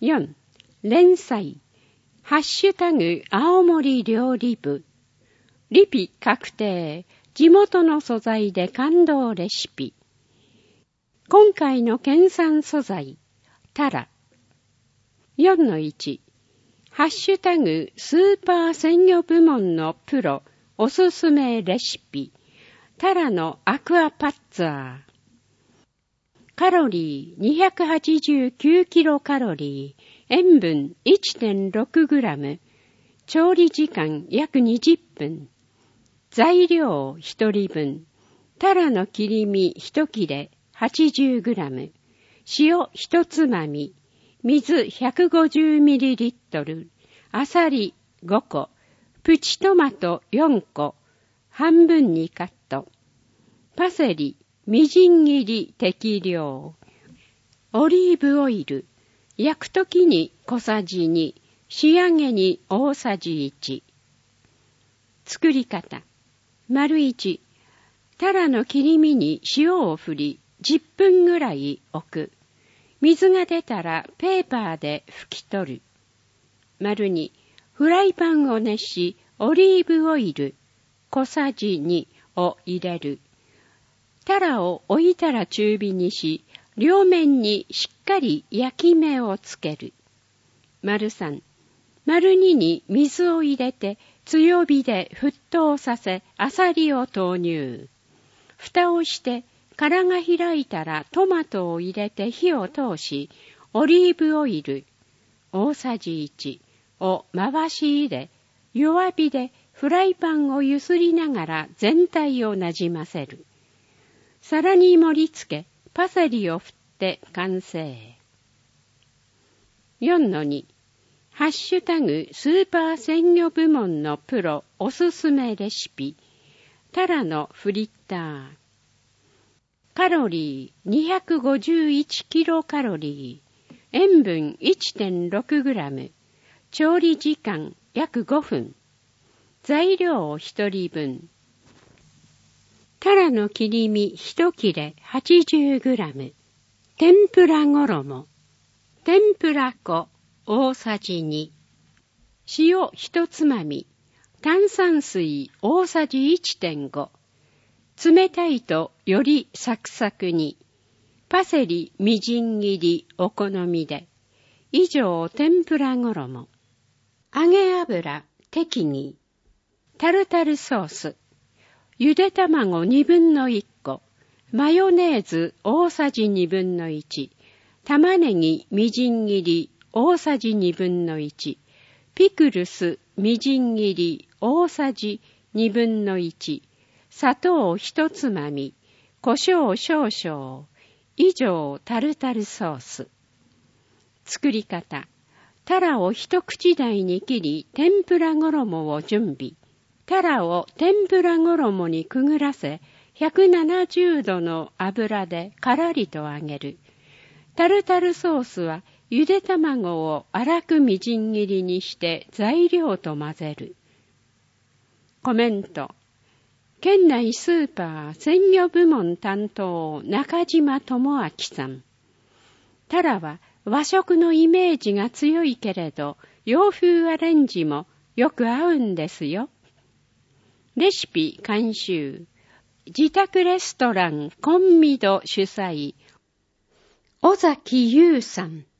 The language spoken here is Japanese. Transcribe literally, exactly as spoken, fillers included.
よん. 連載。ハッシュタグ青森料理部。リピ確定。地元の素材で感動レシピ。今回の県産素材。タラ。よんのいち. ハッシュタグスーパー鮮魚部門のプロおすすめレシピ。タラのアクアパッツァー。カロリー にひゃくはちじゅうきゅうキロカロリー。塩分 いってんろくグラム。調理時間約にじゅっぷん。材料ひとりぶん。タラの切り身いち切れ はちじゅうグラム。塩ひとつまみ。水 ひゃくごじゅうミリリットル。あさりごこ。プチトマトよんこ。半分にカット。パセリみじん切り適量。オリーブオイル。焼くときに小さじに。仕上げに大さじいち。作り方。丸いち。タラの切り身に塩を振り、じゅっぷんぐらい置く。水が出たらペーパーで拭き取る。丸に。フライパンを熱し、オリーブオイル小さじにを入れる。タラを置いたら中火にし、両面にしっかり焼き目をつける。丸さん。丸にに水を入れて強火で沸騰させ、あさりを投入。蓋をして殻が開いたらトマトを入れて火を通し、オリーブオイル大さじいちを回し入れ、弱火でフライパンをゆすりながら全体をなじませる。皿に盛り付け、パセリを振って完成。よんのに. ハッシュタグスーパー鮮魚部門のプロおすすめレシピ。タラのフリッター。カロリー にひゃくごじゅういちキロカロリー。塩分 いってんろくグラム。調理時間約ごふん。材料ひとりぶん。タラの切り身いち切れ はちじゅうグラム。天ぷら衣。天ぷら粉大さじに。塩ひとつまみ。炭酸水大さじ いってんご。冷たいとよりサクサクに。パセリみじん切りお好みで。以上天ぷら衣。揚げ油適宜。タルタルソース。ゆで卵にぶんのいっこ。マヨネーズ大さじにぶんのいち。玉ねぎみじん切り大さじにぶんのいち。ピクルスみじん切り大さじにぶんのいち。砂糖ひとつまみ。胡椒少々。以上タルタルソース。作り方。タラを一口大に切り、天ぷら衣を準備。タラを天ぷら衣にくぐらせ、ひゃくななじゅうどの油でからりと揚げる。タルタルソースはゆで卵を粗くみじん切りにして材料と混ぜる。コメント。県内スーパー鮮魚部門担当中島智明さん。タラは和食のイメージが強いけれど、洋風アレンジもよく合うんですよ。レシピ監修。自宅レストランコンミド主催。尾崎優さん。